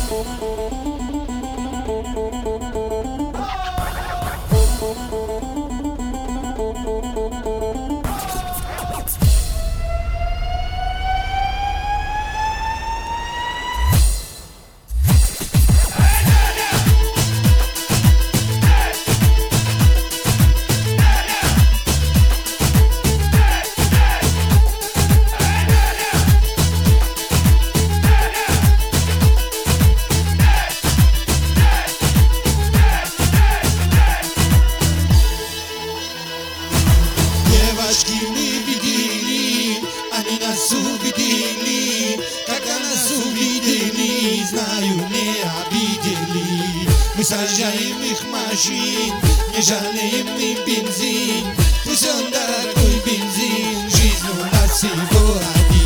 Девочки мы видели, они нас увидели. Когда нас увидели, знаю, не обидели. Мы сажаем их машин, не жалеем ни бензин. Пусть он дорогой бензин, жизнь у нас всего один.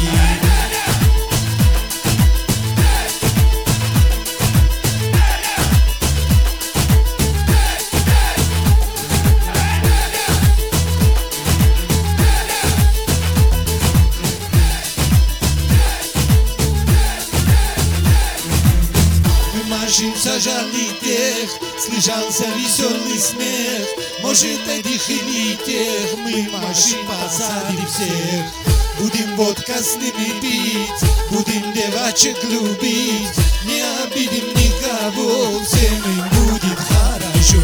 Машин сажали тех, слышался веселый смех. Может, этих или тех, мы машин посадим всех. Будем водка с ними пить, будем девочек любить. Не обидим никого, всем им будет хорошо.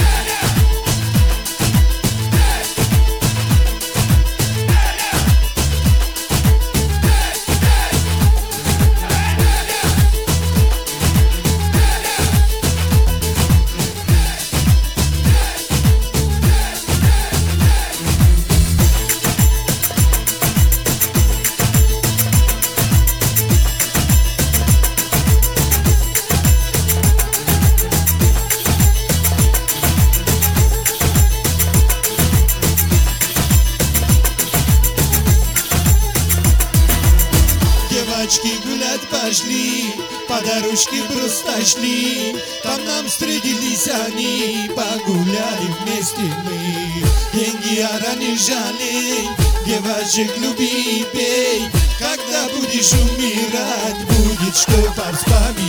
Девочки гулять пошли, по дорожке просто шли. Там нам встретились они, погуляли вместе мы. Деньги не жалей, девочек люби и пей. Когда будешь умирать, будет что повспоминать.